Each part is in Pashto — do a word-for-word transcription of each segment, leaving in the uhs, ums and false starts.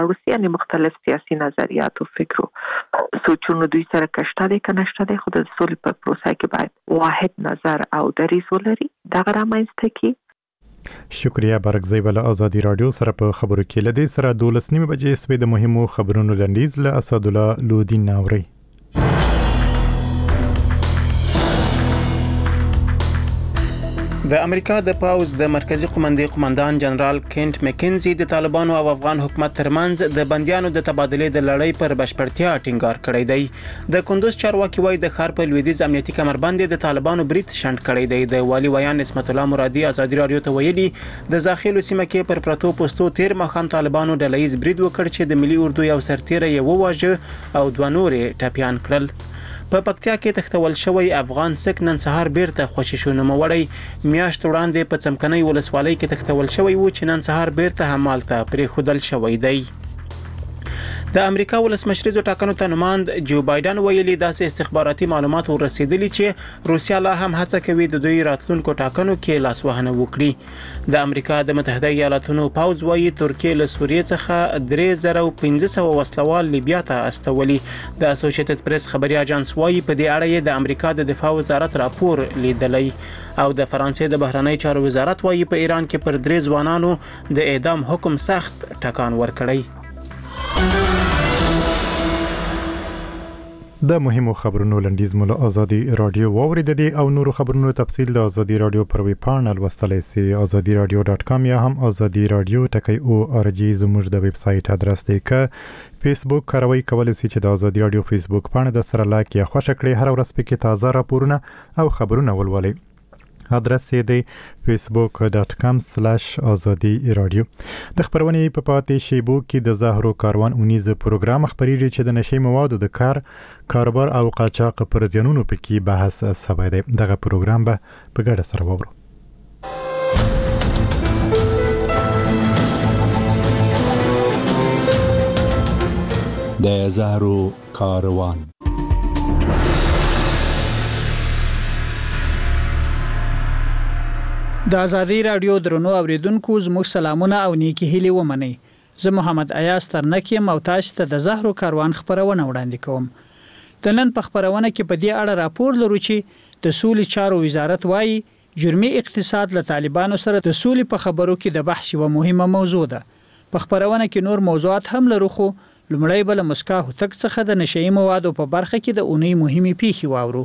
روسیه یعنی مختلف سیاسي نظریات او فکر او سوچونو دوی سره کشته دي کنهشته دي خو د سولې په پروسه کې باید واحد نظر او دریځ ولري دغه رامنځته کی. شکریہ برګزی ول ازادي رادیو سره په خبرو کې لدی سره دولس نیمه بجې سوي د مهمو خبرونو لنډیز له اسد الله لودین ناوري. د امریکا د پاوز د مرکزی قومندان قومندان جنرال کینټ مکینزي د طالبانو او افغان حکومت ترمنځ د بنديانو د تبادلې د لړۍ پر بشپړتیا ټینګار کړی دی. د کندوز چارواکي وایي د ښار په لویدیځ امنیتي کمربند د طالبانو برید شنډ کړی دی. د والی ویان نسبت الله مرادي ازادي رادیو ته ویلي د زاخیلو سیمه کې پر پرتو پوسټو تیر مخام طالبانو د لایز برید وکړ چې د ملي اردو یو سرتیره یو واژه او دوه نورې ټاپیان کړل. په پکتیا کې تختول شوی افغان سک نن سهار بیرته خوشی شو. نوموړی میاشت وړاندې په څمکنۍ ولسوالۍ کې تختول شوی و چې نن سهار بیرته همالته پرې خودل شوی دی. د امریکا ولسمشریزو ټاکنو ته نوماند جو بایدن ویلي داسې استخباراتي معلومات ورسېدلي چې روسیا لا هم هڅه کوي د دوی راتلونکو ټاکنو کې لاسوهنه وکړي. د امریکا د متحده ایالاتونو پوځ وایي ترکیه له سوریې څخه درې زره او پنځه سوه وسلوال لیبیا ته استولي. د اسوسییټډ پریس خبري اژانس وایي په دې اړه د امریکا د دفاع وزارت راپور لیدلی او د فرانسې د بهرنی چارو وزارت وایي په ایران کې پر درې ځوانانو د اعدام حکم سخت ټکان ورکړی. د مهمو خبرونو لنډیز مو له ازادي رادیو واورید دي او نورو خبرونو تفصیل د ازادي رادیو پر ویب پاڼه لوستلای سي ازادي رادیو ډاټ کام یا هم ازادي رادیو ټکی او ار جی زموږ د ویب سټ ادرس دی. ک فیسبوک کاروي کولای سي چې د ازادي رادیو فیسبوک پاڼه د سره لایک یا خوښ کړئ. هر ورځ پکې تازه راپورونه او خبرونه ولولئ. ادرس یې دی فیسبوک ډاټ کام سلاش ازادي رادیو. د خبرونې په پاتې شیبو کې د زهرو کاروان اونیز پروګرام خبرېږي چې د نشي موادو د کار کاروبار او قاچاق پر زیانونو پکې بحث شوی دی. دغه پروګرام به په ګډه سره وورو. د زهرو کاروان د ازادي رادیو درنو اوریدونکو زموږ سلامونه او نیکی هیلې ومنئ. زه محمد ایاز ترنکیم او تاسو ته د زهرو کاروان خبرونه وړاندې کوم. د نن په خبرونه کې په دې اړه راپور لرو چې د سولې چارو وزارت وایي جرمي اقتصاد له طالبانو سره د سولې په خبرو کې د بحث یوه مهمه موضوع ده. په خبرونه کې نور موضوعات هم لرو خو لومړی بل مسکا هوتک څخه د نشئی موادو په برخه کې د اونۍ مهمه پیښې واورو.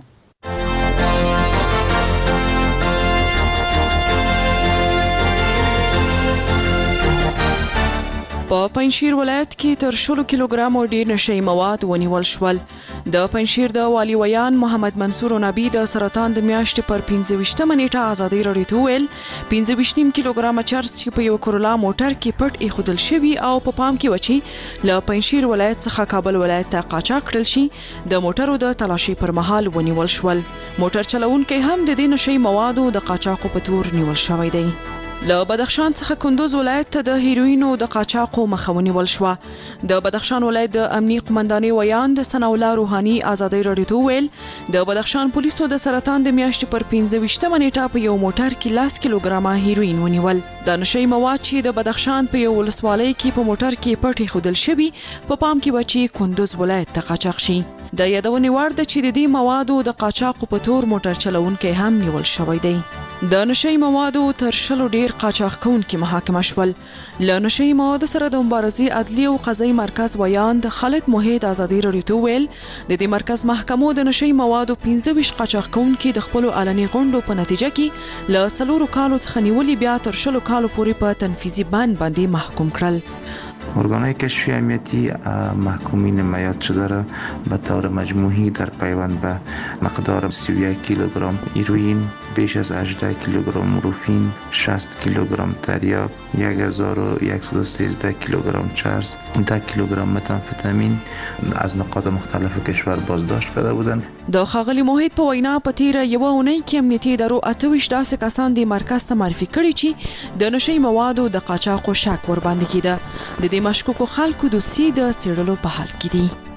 په پنځشیر ولایت کې تر شلو کیلوګرامو ډیر نشئی مواد ونیول شول. د پنځشیر د والی ویان محمد منصور نبی د سرطان د میاشتې پر پنځه ویشتمه نیټه ازادي رادیو ته ویل پنځه ویشت نیم کیلوګرامه چرس چې په یو کرولا موټر کې پټ ایښودل شوي او په پام کې وچی له پنځشیر ولایت څخه کابل ولایت ته قاچاق کړل شي د موټرو د تلاشي پر مهال ونیول شول. موټر چلوونکی هم د دې نشئی موادو د قاچاقو په تور نیول شوی دی. له بدخشان څخه کندوز ولایت ته د هیروینو د قاچاقو مخه ونیول شوه. د بدخشان ولایت د امنیي قومندانۍ ویان د ثناء الله روحاني ازادي رادیو ته ویل د بدخشان پولیسو د سرطان د میاشتې پر پنځه ویشتمه نیټه په یو موټر کې لس کیلوګرامه هیروین ونیول. د نشئی مواد چې د بدخشان په یو ولسوالۍ کې په موټر کې پټ ایښودل شوي په پام کې و چې کندوز ولایت ته قاچاق شي. د یادونې وړ ده چې د دې موادو د قاچاقو په تور موټر چلوونکی هم نیول شوی دی. د نشئی موادو تر شلو ډیر قاچاق کوونکي محاکمه شول. له نشئی موادو سره د مبارزې عدلي او قضایي مرکز ویان د خالد موحد ازادي رادیو ته ویل د دې مرکز محکمو د نشئی موادو پنځه ویشت قاچاق کوونکي د خپلو علني غونډو په نتیجه کې له څلورو کالو څخه نیولي بیا تر شلو کالو پورې په تنفیذي بند باندې محکوم کړل. ارگانهای کشفی امنیتی محکومین میاد شده را به طور مجموعی در پیوند به مقدار سی و یک کیلوگرم هیروئین، بیش از هجده کیلوگرم مورفین، شصت کیلوگرم تریاک، هزار و صد و سیزده کیلوگرم چرس، ده کیلوگرم متامفتامین از نقاط مختلف کشور بازداشت کرده بودند. د ښاغلي موحد په وینا په تیره یوه اونۍ کې امنیتي ادارو اته ویشت داسې کسان د مرکز ته معرفي کړي چې د نشئی موادو د قاچاقو شک ورباندې کېده. د دې مشکوکو خلکو دوسیې د څېړلو په حال کې دي.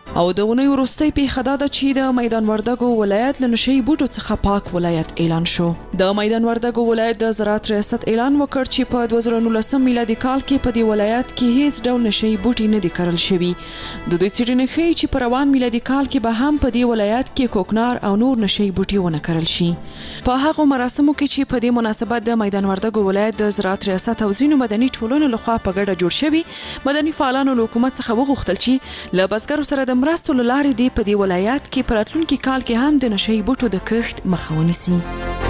او د ونې وروستۍ پیښه دا ده چې د میدان وردګو ولایت له نشي بوټو څخه پاک ولایت اعلان شو. د میدان وردګو ولایت د زراعت ریاست اعلان وکړ چې په دوه زره نولسم میلادي کال کې په دې ولایت کې هیڅ ډول نشي بوټي نه دي کرل شوي. د دوی څېړنې ښیي چې په روان میلادي کال کې به هم په دې ولایت کې کوکنار او نور نشي بوټي ونه کرل شي. په هغه مراسمو کې چې په دې مناسبت د میدان وردګو ولایت د زراعت ریاست او ځینو مدني ټولنو لخوا په ګډه جوړ شوي، مدني فعالانو له حکومت څخه وغوښتل چې له بزګرو سره د مرستو له لارې دې په دې ولایت کې په راتلونکي کال کې هم د نشي بوټو د کښت مخه ونیسي.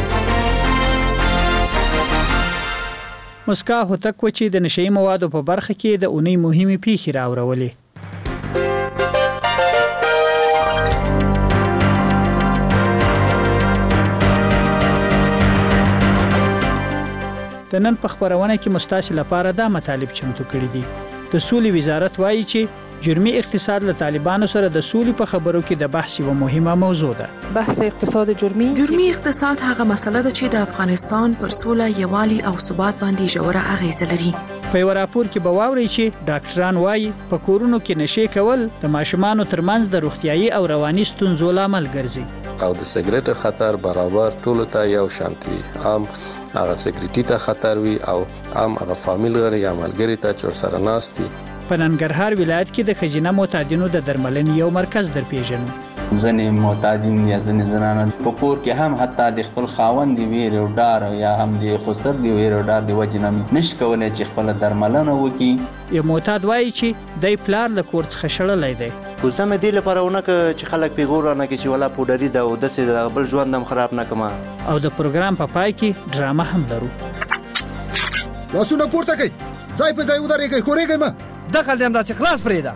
مسکا هوتک و چې د نشي موادو په برخه کې د اونۍ مهمې پیښې راوړولې. د نن په خبرونه کې مستاسي لپاره دا مطالب چمتو کړی دي. د سولې وزارت وایي چې جرمي اقتصاد له طالبانو سره د سولې په خبرو کې د بحث یوه مهمه موضوع ده. بحث اقتصاد جرمي جرمي اقتصاد هغه مسله ده چې د افغانستان پر سوله، یوالي او ثبات باندې ژوره اغیزه لري. په یو راپور کې به واورئ چې ډاکټران وایي په کورونو کې نشي کول د ماشومانو ترمنځ د روغتیايي او رواني ستونزو لامل ګرځي. او د سګریټ خطر برابر ټولو ته یو شانت وي. عام هغه سګریټي ته خطر وي او عام هغه فامیل غړي یا ملګری ته چې سره ناست وي. په ننګرهار ولایت کې د ښځینه معتادینو د درملنې یو مرکز درپېژنو. ځنې معتادین یا ځنې زنانه په کور کې هم حتی د خپل خاوند دی ویر او ډار یا هم د خسر دی ویر او ډار دی وجنم نش کولای چې خپل درملنه وکړي. یو معتاد وایي چې دای پلار له کور څخه شړلای دی. خو زه مې دې لپاره ونه که چې خلک پیغور نه کې چې ولا پوډري ده او داسې د بل ژوند هم خراب نه کما. او د پروګرام په پای کې ډرامه هم لرو. لاسونه پورته کړئ، ځای په ځای ودرېږئ، ښورېږئ مه. دخل دې همداسې خلاص پرېږده.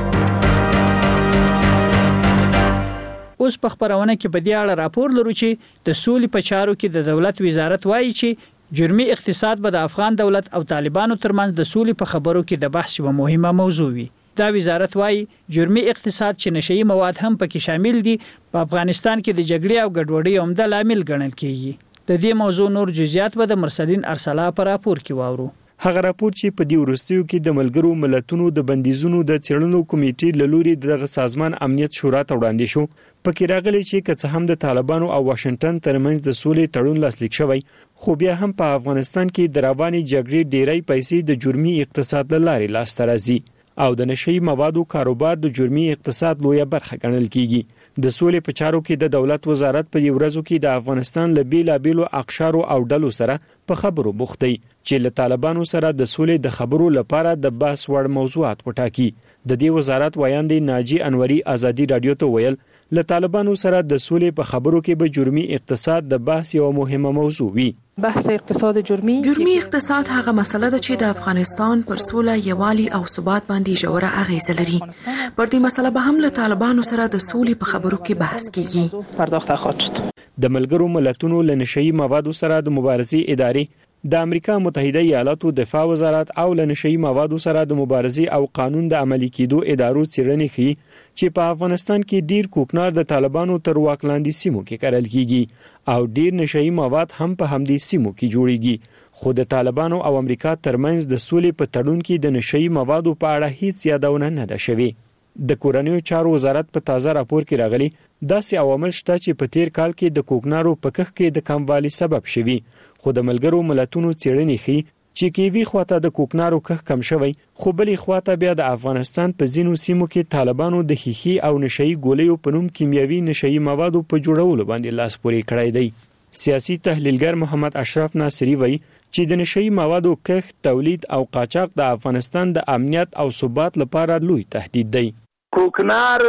اوس په خبرونه کې په دې اړه راپور لرو چې د سولې په چارو کې د دولت وزارت وایي چې جرمي اقتصاد به د افغان دولت او طالبانو ترمنځ د سولې په خبرو کې د بحث یوه مهمه موضوع وي. دا وزارت وایي جرمي اقتصاد چې نشئی مواد هم پکې شامل دي په افغانستان کې د جګړې او ګډوډۍ عمده لامل ګڼل کیږي. د دې موضوع نور جزئیات به د مرسلین ارسلا په راپور کې واورو. هغه راپور چې په دې وروستیو کې د ملګرو ملتونو د بندیزونو د څېړنو کمیټې له لوري دغه سازمان امنیت شورا ته وړاندې شو، پکې راغلی چې که څه هم د طالبانو او واشنگټن ترمنځ د سولې تړون لاسلیک شوی، خو بیا هم په افغانستان کې د روانې جګړې ډیری پیسې د جرمي اقتصاد له لارې لاسته راځي او د نشئی موادو کاروبار د جرمي اقتصاد لویه برخه ګڼل کیږي. د سولې په چارو کې د دولت وزارت په دې ورځو کې د افغانستان له بیلابیلو اقشارو او ډلو سره په خبرو بوخت دی چې له طالبانو سره د سولې د خبرو لپاره د بحث وړ موضوعات وټاکي. د دې وزارت وایاندې ناجی انوري ازادي رادیو ته ویل له طالبانو سره د سولې په خبرو کې به جرمي اقتصاد د بحث یو مهمه موضوع وي. بحث اقتصاد جرمي جرمي اقتصاد هغه مسله ده چې د افغانستان پر سوله، یوالي او ثبات باندې ژوره اغیزه لري. پر دې مسله به هم له طالبانو سره د سولې په خبرو کې بحث کیږي. پرداخته خواهد شد. د ملګرو ملتونو له نشئی موادو سره د مبارزې ادارې، د امریکا متحده ایالاتو دفاع وزارت او له نشئی موادو سره د مبارزې او قانون د عملي کېدو ادارو څېړنې ښيي چې په افغانستان کې ډیر کوکنار د طالبانو تر واک لاندې سیمو کې کرل کیږي او ډیر نشئی مواد هم په همدې سیمو کې جوړیږي. خو د طالبانو او امریکا ترمنځ د سولې په تړون کې د نشئی موادو په اړه هیڅ یادونه نه ده شوې. د کورنیو چارو وزارت په تازه راپور کې راغلي داسې عوامل شته چې په تیر کال کې د کوکنارو په کښت کې د کموالي سبب شوي، خو د ملګرو ملتونو څېړنې ښيي چې کیوي خواته د کوکنارو کښت کم شوی، خو بلې خواته بیا د افغانستان په ځینو سیمو کې طالبانو د ښیښې او نشئی ګولیو په نوم کیمیاوي نشئی موادو په جوړولو باندې لاس پورې کړی دی. سیاسي تحلیلګر محمد اشرف ناصری وایي چې د نشئی موادو کښت، تولید او قاچاق د افغانستان د امنیت او ثبات لپاره لوی تهدید دی. کوکنار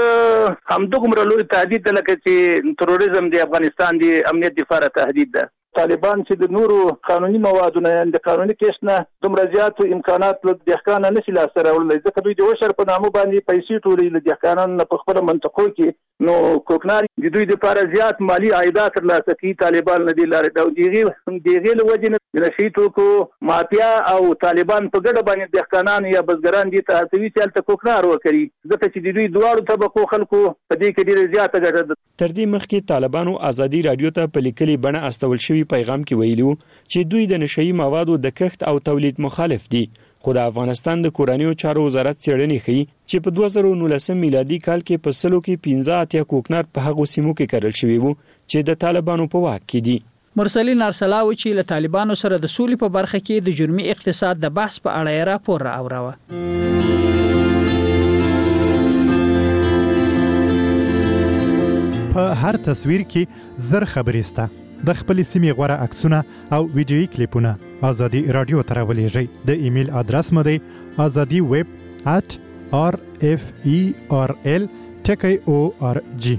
همدغه لوی تهدید ده لکه چې تروریزم د افغانستان د امنیت لپاره تهدید ده. طالبان چې د نورو قانوني موادو نه د قانوني کیس نه دومره زیات امکانات له دهقانانو نشي لاسته راوړلی، ځکه دوی د وشر په نامه باندې پیسې ټولوي له دهقانانو نه په خپله منطقو کې. نو کوکنار د دوی لپاره زیات مالي عایدات ترلاسه کوي طالبان له دې لارې، او د هغې له وجې نه د نشي توکو مافیا او طالبان په ګډه باندې دهقانان یا بزګران دې ته هڅوي چې هلته کوکنار وکړي، ځکه چې د دوی دواړو طبقو خلکو په دې کې ډېره زیاته ګټه ده. تر دې مخکې طالبانو ازادي رادیو ته په لیکلي بڼه استول شوي پیغام کې ویلو چې دوی د نشئی موادو د کښت او تولید مخالف دي، خو د افغانستان د کورنیو چارو وزارت څېړنې ښيي چې په دوه زره نولسم میلادي کال کې په سلو کې پنځه اتیا کوکنار په هغو سیمو کې کرل شوي وو چې د طالبانو په واک کې دي. مرسلین ارسلاو چې له طالبانو سره د سولې په برخه کې د جرمي اقتصاد د بحث په اړه یې راپور راوړاوه. په هر تصویر کې زر خبرې سته. د خپلې سیمې غوره عکسونه او ویډیویي کلیپونه ازادي رادیو ته راولېږئ. د ایمیل ادرس مو دی ازادي ویب ات آر اف ای آر ال ټکی او آر جی.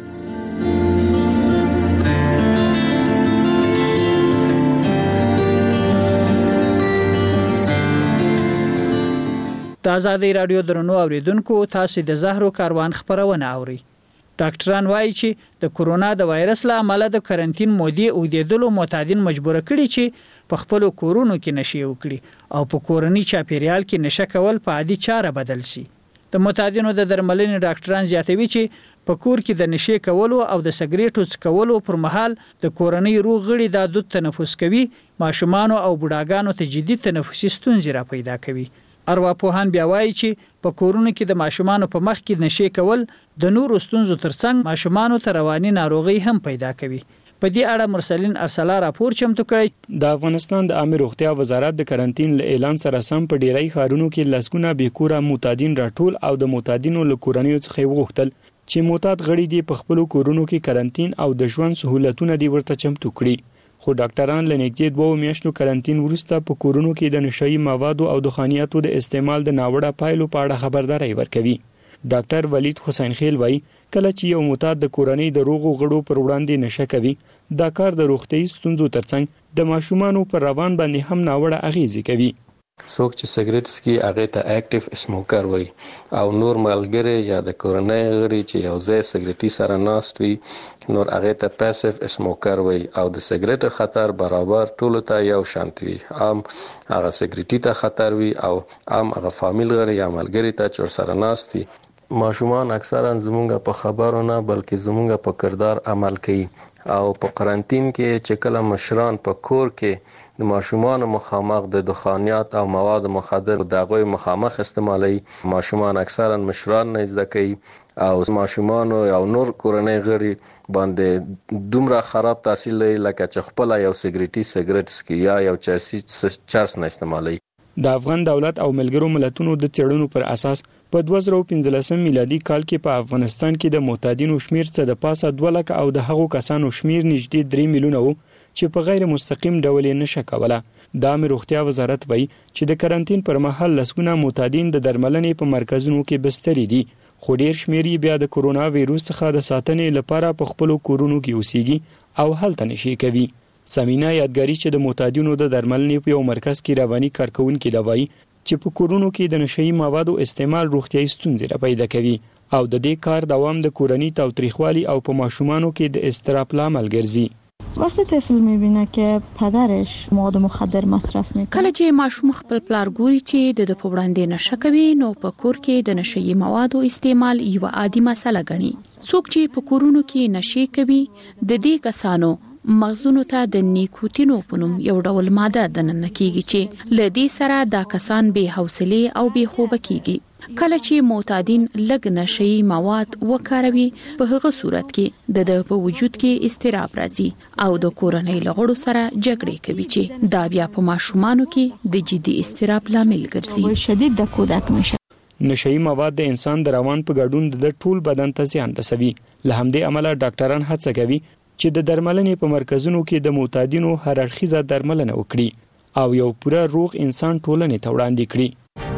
د ازادي رادیو درنو اوریدونکو، تاسو د زهرو کاروان خبرونه اوري. ډاکټران وایي چې د کورونا د وایرس له امله د کرنټین مودې اوږدېدلو معتادین مجبور کړي چې په خپل کورونو کې نشي وکړي او په کورني چاپیریال کې نشه کول په عادي چاره بدل شي. د معتادینو د درملنې ډاکټران زیاتوي چې په کور کې د نشي کولو او د سګریټو څکولو پر مهال د کورنۍ روغ غړي د دود تنفس کوي، ماشومان او بوډاګانو ته جدي تنفسي ستونزې را پیدا کوي. ارواپوهان بیا وایي چې په کورونو کې د ماشومانو په مخ کې نشي کول د نورو ستونزو ترڅنګ ماشومانو ته رواني ناروغي هم پیدا کوي. په دې اړه مرسلین ارسلا راپور چمتو کړی. د افغانستان د عامه روغتیا وزارت د کرنټین له اعلان سره سم په ډیری ښارونو کې لسګونه بیکوره معتادین راټول او د معتادینو له کورنیو څخه وغوښتل چې معتاد غړي دي په خپل کورونو کې کرنټین او د ژوند سہولتونه دی ورته چمتو کړي. خو ډاکټران له نږدې دوه میاشتو کرنټین وروسته په کورونو کې د نشهیي موادو او دخانیاتو د استعمال د ناوړه پایلو په اړه خبرداري ورکوي. ډاکټر ولید حسین خیل وایي کله چې یو معتاد د کورنۍ د روغو غړو پر وړاندې نشه کوي، دا کار د روغتیايي ستونزو ترڅنګ د ماشومانو پر روان باندې هم ناوړه اغیزې کوي. څوک چې سګریټ څکي هغه ته اکټیو اسموکر وي او نور ملګری یا د کورنۍ غړي چې یو ځای سګریټي سره ناست وي نور هغه ته پاسیو اسموکر وي او د سګریټ خطر برابر ټولو ته یو شانت وي. عام هغه سګریټي ته خطر وي او عام هغه فامیل غړي یا ملګری ته چې سره ناست وي. ماشومان اکثرا زمونږ په خبرو نه بلکې زمونږ په کردار عمل کوي او په قرنټین کې چې کله مشران په کور کې د ماشومان مخامخ د دخانیات او مواد مخدر د هغوی مخامخ استعمالي، ماشومان اکثرا مشران نه زده کوي او ماشومان او نور کورنۍ غړي باندې دومره خراب تاثیر لري لکه چې خپل یو سګریټي سګریټ سکي یا یو چرسي چرس نه استعمالي. د افغان دولت او ملګرو ملتونو د څېړنو پر اساس په دوه زره پنځلسم میلادي کال کې په افغانستان کې د معتادینو شمیر څه د پاسه دوه لکه او د هغو کسانو شمیر نږدې درې میلیونه وو چې په غیر مستقیم ډول یې نشه کوله. د عامه روغتیا وزارت وایي چې د کرنټین پر مهال لسګونه معتادین د درملنې په مرکزونو کې بستري دي، خو ډیر شمیر یې بیا د کورونا وایروس څخه د ساتنې لپاره په خپل کورونو کې اوسېږي او هلته نشي کوي. سمینا یادګاری چې د معتادینو د درملنې په یو مرکز کې رواني کارکونکي دا وایي چې په کورونو کې د نشهیي موادو استعمال روغتیايي ستونزې را پیدا کوي او د دې کار دوام د کورني تاوتریخوالي او په ماشومانو کې د اضطراب لامل ګرځي. وقتی طفل میبینه که پدرش مواد مخدر مصرف میکنه، کله چې ماشوم خپل پلار ګوري چې د په وړاندې نشه کوي نو په کور کې د نشهیي موادو استعمال یو عادي مسله ګڼي. څوک چې په کورونو کې نشي کوي د دې کسانو مغزونو ته د نیکوتینو په نوم یو ډول ماده دننه کیږي چې له دې سره دا کسان بې حوصله او بې خوبه کیږي. کله چې معتادین لږ نشهیي مواد وکاروي په هغه صورت کې د د په وجود کې اضطراب راځي او د کورنۍ لغړو سره جګړې کوي چې دا بیا په ماشومانو کې د جدي اضطراب لامل ګرځي. شدید د کودک میشه. نشهیي مواد د انسان د روان په ګډون د ټول بدن ته زیان رسوي. له همدې امله ډاکټران هڅه کوي چې د درملنې په مرکزونو کې د معتادینو هر اړخیزه درملنه وکړي او یو پوره روغ انسان ټولنې ته وړاندې کړي.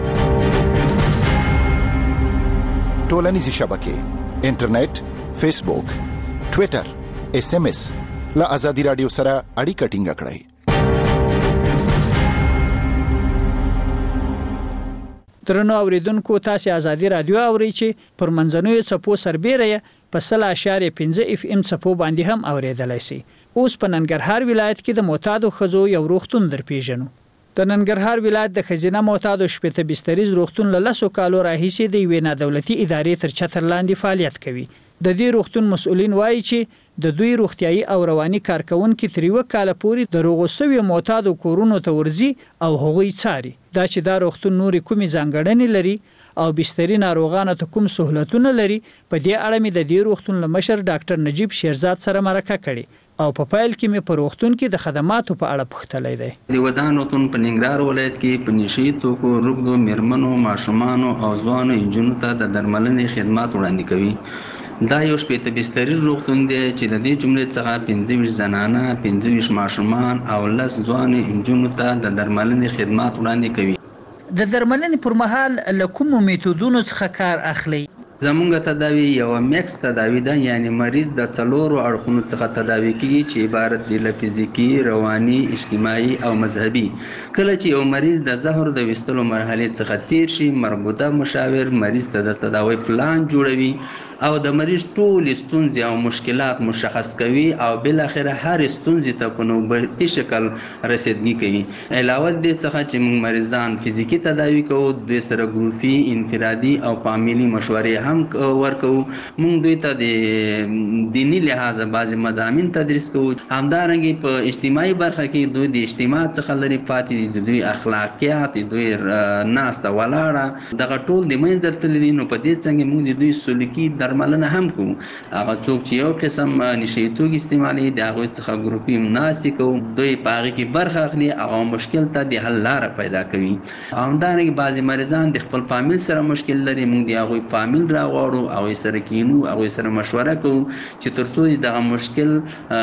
ټولنیزې شبکې، انټرنیټ، فیسبوک، ټویټر، ایس ام ایس له ازادي رادیو سره اړیکه ټینګه کړئ. درنو اوریدونکو، تاسو ازادي رادیو اورئ چې پر منځنوي څپو سربېره په سل اشاریه پنځه اف ام څپو باندې هم اوریدلای شي. اوس په ننګرهار ولایت کې د معتادو ښځو یو روغتون در پیژنو. د ننګرهار ولایت د خزینه معتادو شپږ بستریز روغتون له لسو کالو راهیسې د یوې نادولتي ادارې تر چتر لاندې فعالیت کوي. د دې روغتون مسؤلین وایي چې د دوی روغتيایي او رواني کارکونکو تر یو کال پورې د روغوسوي معتادو کورونو ته ورځي او هغوی څاري دا چې دا روغتون نوري کومي ځانګړنې لري او بستري ناروغانو ته کوم سہولتونه لري په دې اړه مې د دې روغتون لمشر ډاکټر نجیب شیرزاد سره مرکه کړې او په پایل کې مې په روغتون کې د خدماتو په اړه پوښتلې ده د ودان روغتون په ننګرهار ولایت کې په نشي توکو روغدو میرمنو ماشومانو او ځوانو انجونو ته د درملنې خدمات وړاندې کوي دا یو شپېته بستري روغتون دی چې د دې جملې څخه پنځه ویشت زنانه پنځه ویشت ماشومان او لس ځوانو انجونو ته د درملنې خدمات وړاندې کوي د درملنې پر مهال له کومو میتودونو څخه کار اخلي زمونږ تداوی یو میکس تداوی ده یعنی مریض د څلورو اړخونو څخه تداوی کیږي چې عبارت دی له فزیکی، رواني، اجتماعي او مذهبي. کله چې یو مریض د زهر د وستلو مرحله څخه تیر شي مربوطه مشاور مریض ته د تداوی پلان جوړوي او د مریض ټول ستونزې او مشکلات مشخص کوي او بل اخره هر ستونزې ته په نوبتي شکل رسیدګي کوي. علاوه د څخه چې موږ مریضان فزیکی تداوی کوو د سره ګروپي انفرادي او فامیلی مشورې هم ورکو. موږ دوی ته د دینی لحاظه بعض مضامین تدریس کوو. همدارنګه په اجتماعي برخه کې دوی د اجتماع څخه لري پاتې دي دوی اخلاقیات دوی ناسته ولاړه دغه ټول د منځ تللی نو په دې څنګه موږ د دوی سلوکي درملنه هم کوو. هغه څوک چې یو قسم نشي توګ استعمالي د هغه څخه ګروپي مناسب کوو دوی په هغه کې برخه اخلي او مشکل ته د حل لار پیدا کوي. همدارنګه بعض مریضان د خپل فامیل سره مشکل لري موږ د هغه فامیل راغواړو او سره کینو او سره مشوره کوو چې ترڅو دغه مشکل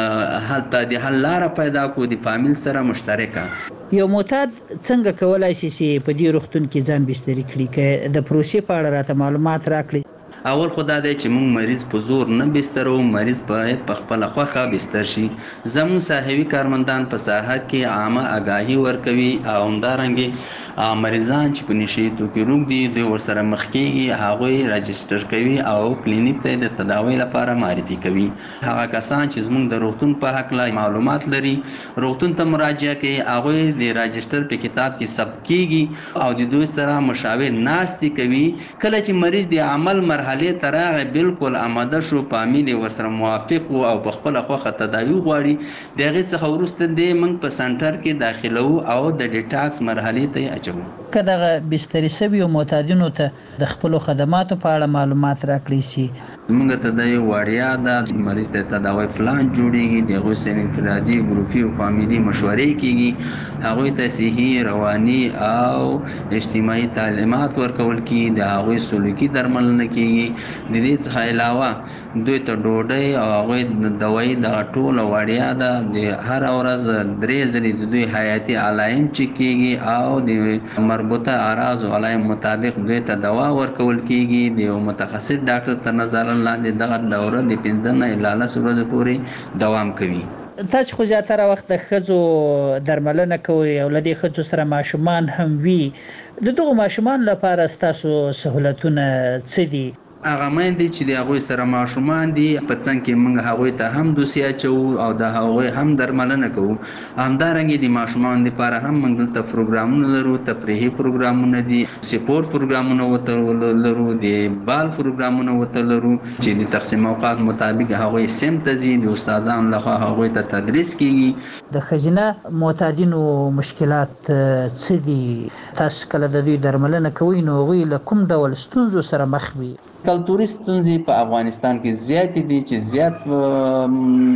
حل ته د حل لار پیدا کوو د فامیل سره مشترکه. یو معتاد څنګه کولای شي چې په دې روغتون کې ځان بستري کړي که د پروسې په اړه راته معلومات راکړي؟ اول خدا دی چې موږ مریض په زور نه بسترو مریض باید په خپل خوخه بستر شي. زموږ صحوي کارمندان په ساحت کې عامه آگاهي ورکوي او همدارنګه مریضان چې په نشي توکي روغ دي دوی ورسره مخ کېږي هغه راجستر کوي او کلینیک ته د تداوی لپاره معرفي کوي. هغه کسان چې زموږ د روغتون په حق لا معلومات لري روغتون ته مراجعه کوي هغه د راجستر په کتاب کې ثبت کیږي او د دوی سره مشاور ناستي کوي. کله چې مریض د عمل مرحله حالې ترغه بالکل آماده شو فامیل ورسره موافق او په خپل خوخه تداوی غواړي دغه څخه ورسته د موږ په سنټر کې داخلو او د ډیټاکس مرحله ته اچو. کله بستري سوي او معتادینو ته د خپل خدماتو په اړه معلومات راکړي شي موږ ته د وړیا د مریض ته تداوی پلان جوړیږي د غوسه انفرادي ګروپي او فامیلی مشورې کیږي هغه ته صحي رواني او اجتماعي تعلیمات ورکول کیږي د هغه سلوکي درملنه کیږي. د دې څخه علاوه دوی ته ډوډۍ او هغه دوايي د ټول وړیا ده د هر ورځ درې ځلې د دوی حیاتي علایم چک کیږي او د مربوطه اعراض او علایم مطابق دوی ته دوا ورکول کیږي. د متخصص ډاکټر تر نظر لاندې دغه دوره د پنځه نه الی لس ورځې پورې دوام کوي. تاسو خو زیاتره وخت د ښځو درملنه کوي او له دې ښځو سره ماشومان هم وي. د دغو ماشومان لپاره ستاسو سہولتونه څه دي؟ هغه مېندې چې د هغه سره ماشومان دي په څنګه کې موږ هغه ته هم دوسیه چو او د هغه هم درملنه کوو. همدارنګه د ماشومان لپاره هم موږ ته پروګرامونه لرو تفریحي پروګرامونه دي سپورت پروګرامونه وته لرو د بال پروګرامونه وته لرو چې د تقسیم اوقات مطابق هغه سم تزي د استادانو لخوا هغه ته تدریس کیږي. د خزینه معتادینو مشکلات څه دي؟ تاسو کله د دوی درملنه کوئ نو غوي له کوم ډول ستونزو سره مخ وي؟ کلتوري ستونزې په افغانستان کې زیات دي چې زیات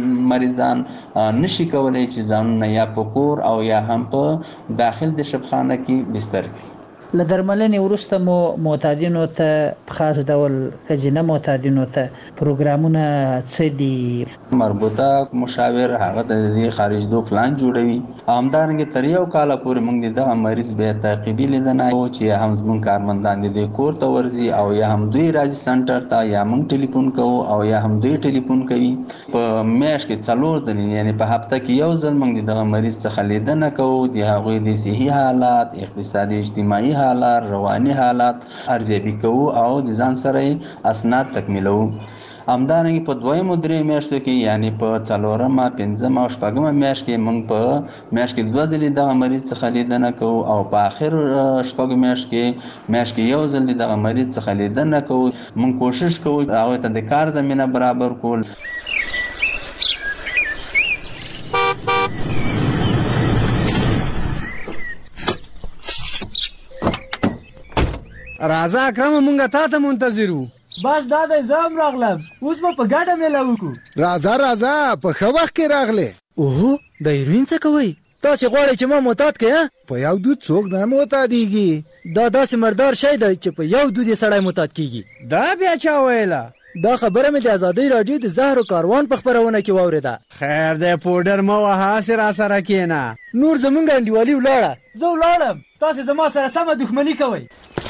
مریضان نشي کولای چې ځانونه یا په کور او یا هم په داخل د شبخانه کې بستر کړي. له درملنې وروسته مو معتادینو ته خاص ډول خزینه معتادینو ته پروګرامونه څه دي؟ مربوطه مشاور هغه د دې خارجدو پلان جوړوي. همدارنګه تر یو کال پورې موږ دغه مریض به تعقیبي لیدنه او چې هم زموږ کارمندان د کور ته ورځي او یا هم دوی راځي سنټر ته یا موږ ټلیفون کوو او یا هم دوی ټلیفون کوي. په میاشت کې څلور ځلې یعنی په هفته کې یو ځل موږ دغه مریض څخه لیدنه کوو د هغوی د صحي حالات اقتصادي اجتماعي حالات رواني حالات ارزیابي کوو او د ځان سره اسناد تکمیلوو. همدارنګه په دویمو درې میاشتو کې یعنی په څلورمه پنځمه او شپږمه میاشت کې موږ په میاشت کې دوه ځلې دغه مریض څخه لیدنه کوو او په آخر شپږو میاشت کې میاشت کې یو ځل دغه مریض څخه لیدنه کوو. موږ کوشش کوو هغه ته د کار زمينه برابر کول. راځه اکرم مونږه تا ته منتظر وو. بس دا د زم راغلم اوس به په ګډه میله وکړو. راځه راځه په ښه وخت کې راغله. اوه د هیروین څه کوي؟ تاسو غواړئ چې ما معتاد کړئ؟ په یو دود څوک نه معتادیږي. دا داسې مردار شی دی چې په یو دود یې سړی معتاد کیږي. دا بیا چا ویله؟ دا خبره مې د ازادۍ راډیو د زهرو کاروان په خپرونه کې واورېده. خیر دی پوډر مه وهه هسې را سره کښېنه. نور زمونږ انډیوالي ولاړه. زه ولاړم تاسې زما سره سمه دښمني کوئ.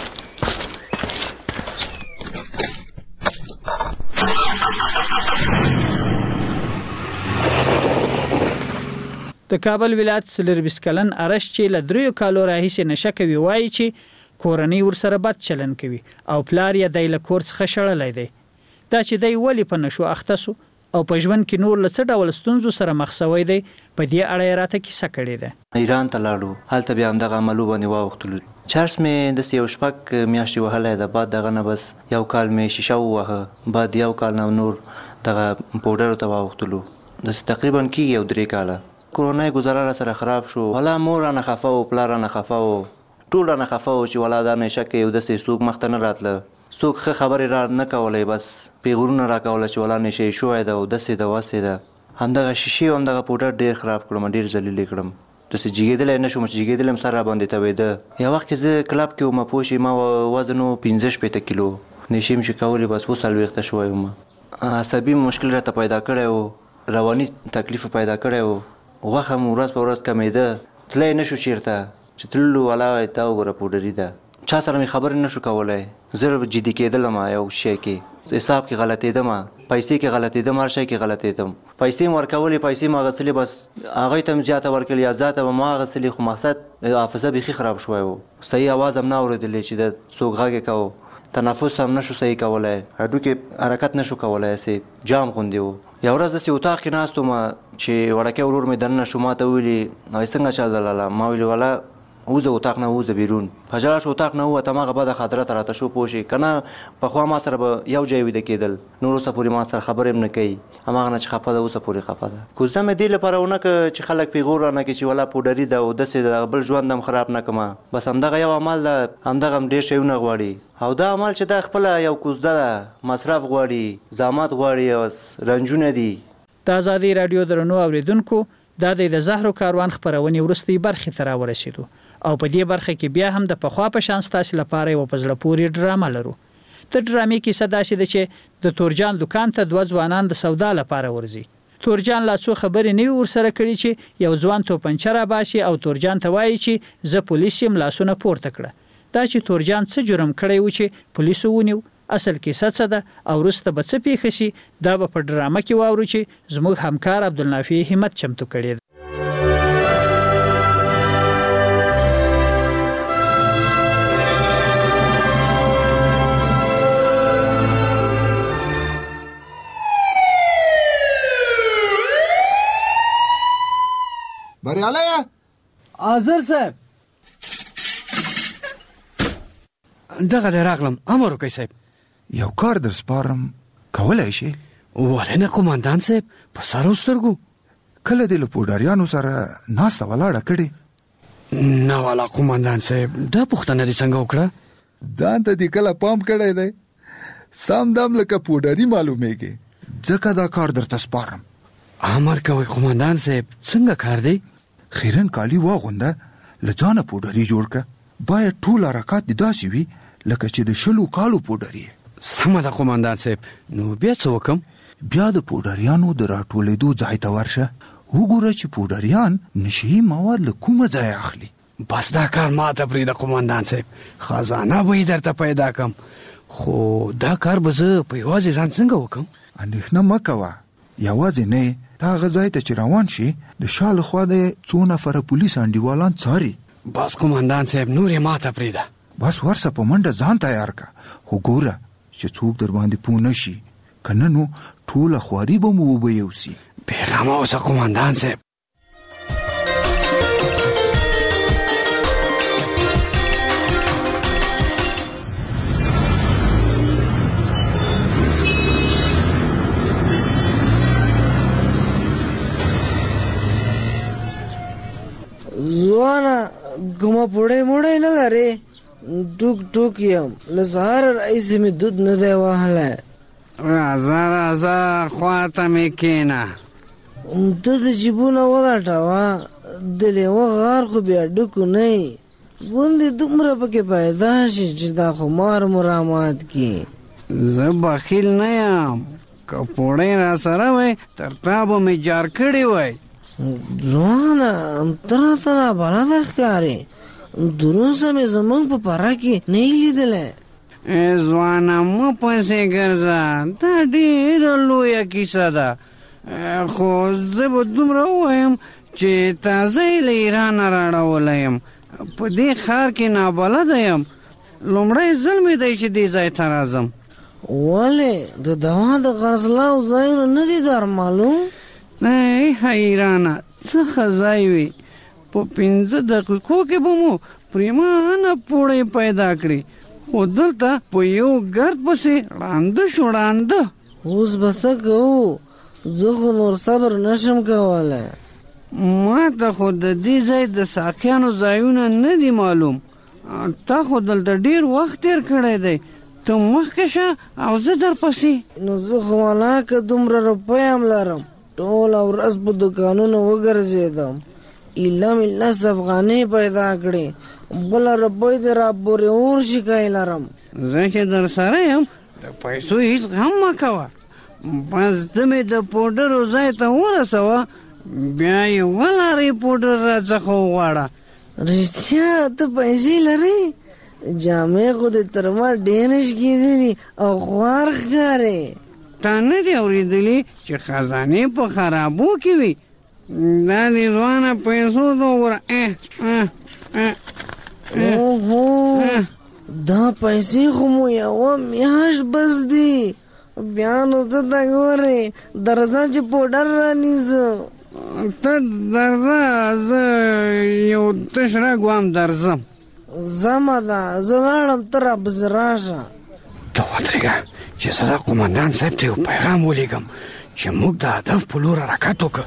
د کابل ولایت څلرویشت کلن ارش چې له دریو کالو راهیسې نشه کوي وایي چې کورنۍ ورسره بد چلن کوي او پلار یې دی له کور څخه شړلی دی. دا چې دی ولې په نشو اخته سو او په ژوند کې نور له څه ډول ستونزو سره مخ سوی دی په دې اړه یې راته کیسه کړې ده. ایران ته لاړو، هلته بیا همدغه عملو باندې واوښتلو. چرس مې داسې یو شپږ میاشتې وهلی ده، بعد دغه نه بس یو کال مې شیشه ووهه، بعد یو کال نه نور دغه پوډرو ته واوښتلو. داسې تقریبا کېږي یو درې کاله. کورنۍ ګزاره را سره خراب شو. والا مور رانه خفه و، پلار رانه خفه و، ټول رانه خفه و چې والا دا نشه کوي او داسې څوک مخ ته نه راتله، څوک ښه خبرې را نه کولی، بس پیغورونه را کوله چې والا نشه یې شوی ده او داسې ده واسې ده. همدغه شیشې او همدغه پوډر ډېر خراب کړم، ډېر ذلیل یې کړم. داسې جګېدلی نه شوم چې جګېدلی م سر را باندې توېده. یو وخت کې زه کلب کې وم، پوه شې ما وزن و پنځه شپېته کیلو، نشې م چې کولې بس اووه څلوېښته شوی وم. عصبي مشکل راته پیدا کړی و، رواني تکلیف پیدا کړی و، غوښه مو ورځ په ورځ کمېده، تللی نه شو چېرته چې تللو والا وایي تا وګوره پوډري ده. چا سره مې خبرې نه شو کولی، زه جدي کېدلم یو شی کې، حساب کې غلطېدم، پیسې کې غلطېدم، هر شی کې غلطېدم. پیسې م ورکولې، پیسې م اخیستلې، بس هغوی ته م زیاته ورکړلې یا زیاته به ما اخیستلې، خو مقصد حافظه بیخي خراب شوی و، صحیح اواز هم نه اورېدلې چې د څوک غږ یې کوو، تنفس هم نه شو صحیح کولی، هډوکې حرکت نه شو کولی، هسې جام غوندې و. یو ورځ داسې اطاق کې ناست وم چې وړکی ورور مې دننه شو، ما ته ویلي وایي څنګه چل ده لاله؟ ما ویلي والا وځه اطاق نه وځه بیرون. په ژړا شو اطاق نه ووت، هماغه بده خاطره ته راته شو، پوه شې که نه پخوا ما سره به یو ځای ویده کېدل، نور اوسه پورې ما سره خبرې هم نه کوي، هماغه نه چې خفه ده اوسه پورې خفه ده. کوزده مې دې لپاره ونه کړه چې خلک پیغور رانه کړي چې والا پوډري ده او داسې ده، بل ژوند هم خراب نه کړمه، بس همدغه یو عمل ده، همدغه هم ډېر شیونه غواړي. او دا عمل چې دا خپله یو کوزده ده، مصرف غواړي، زحمت غواړي، بس رنجونه دي. د ازادي راډیو درنو اوریدونکو، دا د زهرو کاروان خپرونې وروستۍ برخې ته راورسېدو او په دې برخه کې بیا هم د پخوا په شان ستاسو لپاره یو په زړه پورې ډرامه لرو. د ډرامې کیسه داسې ده چې د تورجان دکان ته دوه ځوانان د سودا لپاره ورځي. تورجان لا څو خبرې نه ورسره کړي چې یو ځوان توپنچه راباسي او تورجان ته وایي چې زه پولیس یم، لاسونه پورته کړه. دا چې تورجان څه جرم کړی و چې پولیسو ونیو، اصل کیسه څه ده او وروسته به څه پیښه شي، دا به په ډرامه کې واورو چې زموږ همکار عبدالنافع همت چمتو کړی ده. بریالی یا؟ حاضر صاحب. دغه دی راغلم، امر وکړئ صاحب. یو کار در سپارم، کولی شي؟ ولې نه قومندان صاحب، په سر او سترګو. کله دې له پوډریانو سره ناسته ولاړه کړې؟ نه والا قومندان صاحب، دا پوښتنه دې څنګه وکړه؟ ځان ته دې کله پام کړی دی؟ سم دم لکه پوډري معلومیږي، ځکه دا کار درته سپارم. امر کوئ قومندان صاحب، څنګه کار دی؟ خیرن کالي واغونده، له ځانه پوډري جوړ کړه، باید ټول حرکات دې داسې وي لکه چې د شلو کالو پوډري. سمه ده قومندان صاحب، نو بیا څه وکم؟ بیا د پوډریانو د راټولېدو ځای ته ورشه، وګوره چې پوډریان نشهي مواد له کومه ځای اخلي. بس دا کار ماته پرېږده قومندان صاحب، خزانه به یې درته پیدا کړم، خو دا کار به زه په یوازې ځان څنګه وکم؟ اندېښنه مه کوه، یوازې نه، ته هغه ځای ته چې روان شي د شا له خوا د څو نفره پولیس انډیوالان څاري. بس قومندان صاحب، نور یې ماته پرېږده. بس ورسه په منډه ځان تیار کړه، خو ګوره چې څوک در باندې پوه نه شي، که نه نو ټوله خواري به مو وبه یوسي. بېغمه اوسه قومندان صاحب. ځوانه کومه پوډۍ موډۍ نه لرې؟ ټوک ټوک یم له سهاره راهیسې مې دود نه دی وهلی. راځه راځه خواته مې کښېنه. ته د جیبونه ولټوه، د لیوه غار خو بیا ډکو نه یي. غوندې دومره پکې پیدا شي چې دا خمار مو رامات کړي. زه بخیل نه یم، که پوړی را سره وی تر تا به مې جار کړی وی. ځوانه ته راته نابلده ښکارې، دروسه مې زموږ په پره کې نه یې لیدلی. ای ځوانه مه پسې ګرځه، دا ډېره لویه کیسه ده، خو زه به دومره ووایم چې تازه یې له ایرانه راړولی یم. په دې ښار کې نابلده یم، لومړی ځل مې دی چې دې ځای ته راځم. ولې د دوا د خرڅلاو ځایونه نه دي در معلوم؟ ای حیرانه څه ښه ځای وي، په پنځه دقیقو کې به مو پرېمانه پوړی پیدا کړي، خو دلته په یو ګرد پسې ړانده شو ړانده. اوس به څه کوو؟ زه خو نور صبر نشم کولی. ما ته خو د دې ځای د ساقیانو ځایونه نه دي معلوم. تا خو دلته ډېر وخت تېر کړی دی، ته مخکې شه او زه در پسې. نو زه خو ولاکه دومره روپۍ هم لرم، ټوله ورځ په دوکانونو وګرځېدم، ایله مې لس افغانۍ پیدا کړې، بله روپۍ دې را پورې ورشي که یې لرم. زه چې در سره یم د پیسو هېڅ غم مه کوه، بس ته مې د پوډرو ځای ته ورسوه، بیا یې ولارې پوډر را څخه وغواړه. رښتیا ته پیسې لرې؟ جامې خو دې تر ما ډېرې شکېدلي او خوار ښکارې. تا نه دي اورېدلي چې خزانې په خرابو کې وي؟ دا دې ځوانه پیسو ته وګوره. اوهو دا پیسې خو مو یوه میاشت بس دي. بیا نو ته ته ګورې درځه چې پوډر رانیسو. ته درځه، زه یو تش رګ وام درځم. زمه ده زه لاړم، ته راپسې راشه. ته ودرېږه چې زه د قومندان صاحب ته یو پیغام ولیږم چې موږ د هدف په لور حرکت وکړو.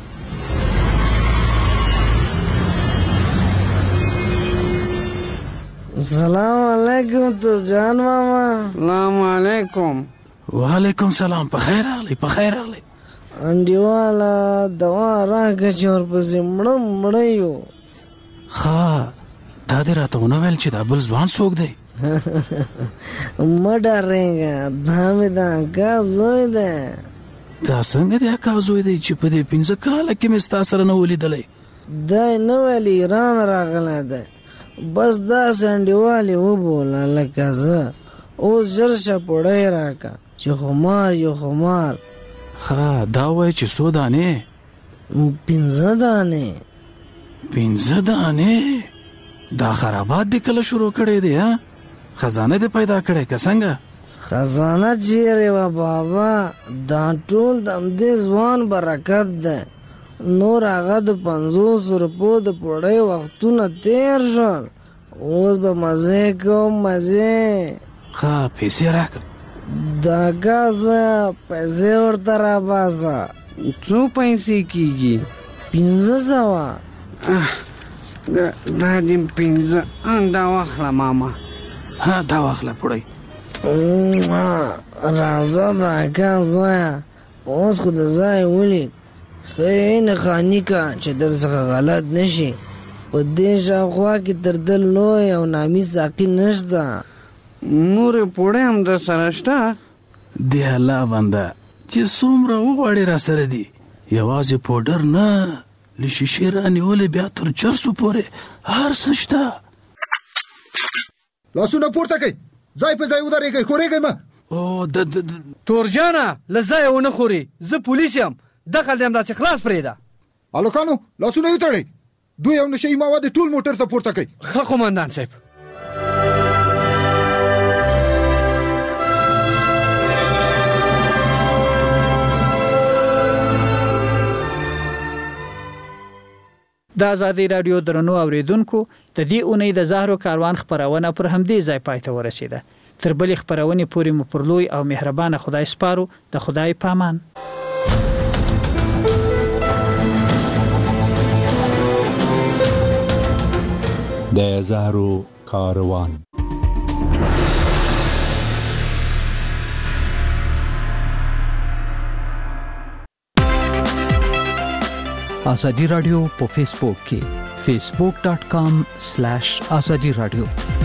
سلام علیکم ترجان ماما. سلام علیکم. وعلیکم سلام. په خیر راغلی، په خیر راغلی. انډیواله دوا راکړه چې ورپسې مړه مړه یو. ښه دا دې راته ونه ویل چې دا بل ځوان څوک دی؟ مه ډارېږه، دا مې د اکا زوی دی. دا څنګه د اکا زوی دی چې په دې پنځه کاله کې مې ستا سره نه ولیدلی؟ دی نه ویل ایران راغلی دی، بس داسې انډیوال یې وبوله لکه زه. اوس ژر شه پوړی راکړه چې خمار یو خمار. ښه دا وایي چې څو دانې؟ پنځه دانې. پنځه دانې؟ دا خرابات دې کله شروع کړی دی؟ ها خزانه دې پیدا کړی که څنګه؟ خزانه چیرې وه بابا، دا ټول د همدې ځوان برکت دی. نور هغه د پنځوس روپو د پوړۍ وختونه تېر شول، اوس به مزې کوم مزې. ښه پیسې راکړه. د اکا زویه پیسې ورته راباسه. څو پیسې کېږي؟ پنځه سوه. دا دې پنځه دا واخله ماما. ها دا واخله پوړی. راځه د اکا زویه، اوس خو د ځای ولید، ښه یې نښاني که چې در څخه غلط نه شي. په دې شاوخوا کې تر ده لوی او نامي ساقي نشته. نورې پوړۍ هم در سره شته؟ د الله بنده چې څومره وغواړې را سره دي، یوازې پوډر نه، له شیشې رانیولې بیا تر چرسو پورې هر څه شته. لاسونه پورته کړئ، ځای په ځای ودرېږئ، ښورېږئ مه. او د تورجانه له ځایه ونه خورې، زه پولیس یم، دخل دې همداسې خلاص پرېږده. هلکانو لاسونه یې وتړئ، دوی او نشه یي مواد ټول موټر ته پورته کړئ. ښه قومندان صاحب. د ازادي رادیو درنو اوریدونکو، د دې اونۍ د زهرو کاروان خبرونه پر همدې ځای پای ته ورسیده. تر بلې خبرونې پورې مو پر لوی او مهربانه خدای سپارو. د خدای پامان. د زهرو کاروان. ازادي رادیو په فیسبوک کې facebook.com/azadi radio